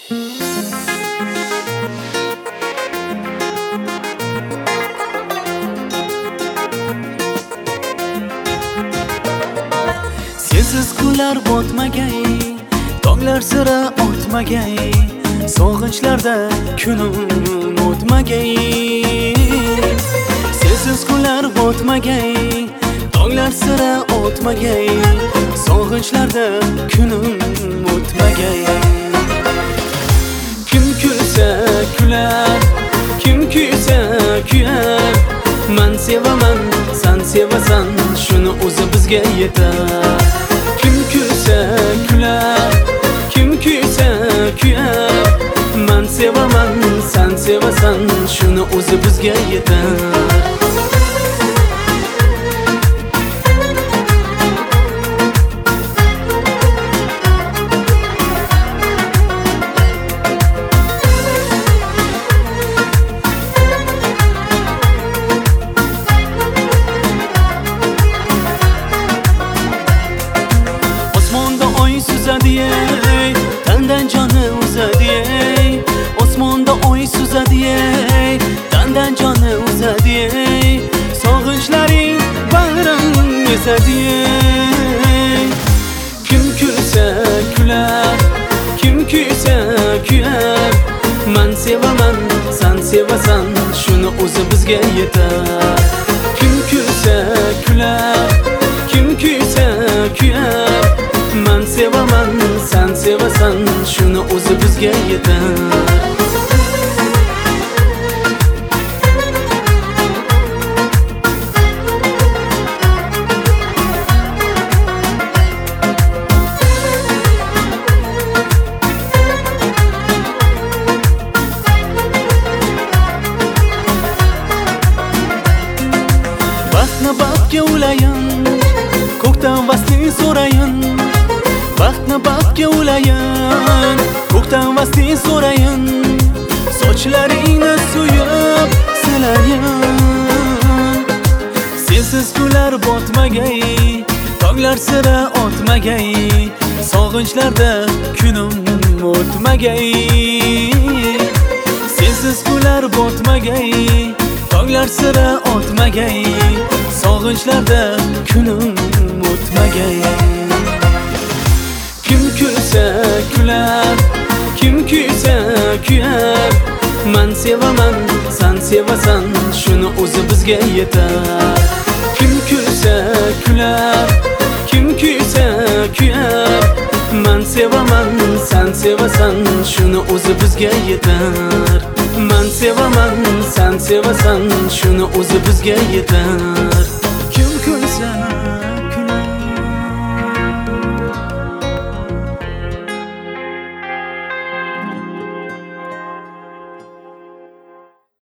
Sensiz kunlar botmagay, tonglar sira o'tmagay, sog'inchlarda kunim o'tmagay. Sensiz kunlar botmagay, tonglar sira o'tmagay, sog'inchlarda kunim o'tmagay. Kim kulsa kular, kim kuysa kuyar. Men sevaman, sen sevasan, shuni o'zi bizga yetar. Kim kulsa kular, kim kuysa kuyar. Men sevaman, sen sevasan, shuni o'zi bizga yetar. Tandan joni uzadi, osmonda oy suzadi, tandan joni uzadi, sog'inchlaring bag'rim ezadi. Kim kulsa kular, kim kuysa kuyar. Men sevaman, sen sevasan, shuni o'zi bizga yetar. Kim kulsa kular, kim kuysa kuyar. Men sevaman, sen sevasan, shuni o'zi bizga yetar. Vaqtni baxtga ulayin, ko'kdan vasni so'rayin. Vaqtni baxtga ulayin, ko'kdan vasni so'rayin. Sochlaringni suyib silayin. Sensiz kunlar botmagay, tonglar sira o'tmagay, sog'inchlarda kunim o'tmagay. Sensiz kunlar botmagay, tonglar sira o'tmagay, sog'inchlarda kunim o'tmagay. Kim kulsa kular, kim kuysa kuyar. Men sevaman, sen sevasan, shuni o'zi bizga yetar. Kim kulsa kular, kim kuysa kuyar. Men sevaman, sen sevasan, shuni o'zi bizga yetar. Men sevaman, sen sevasan, shuni o'zi bizga yetar.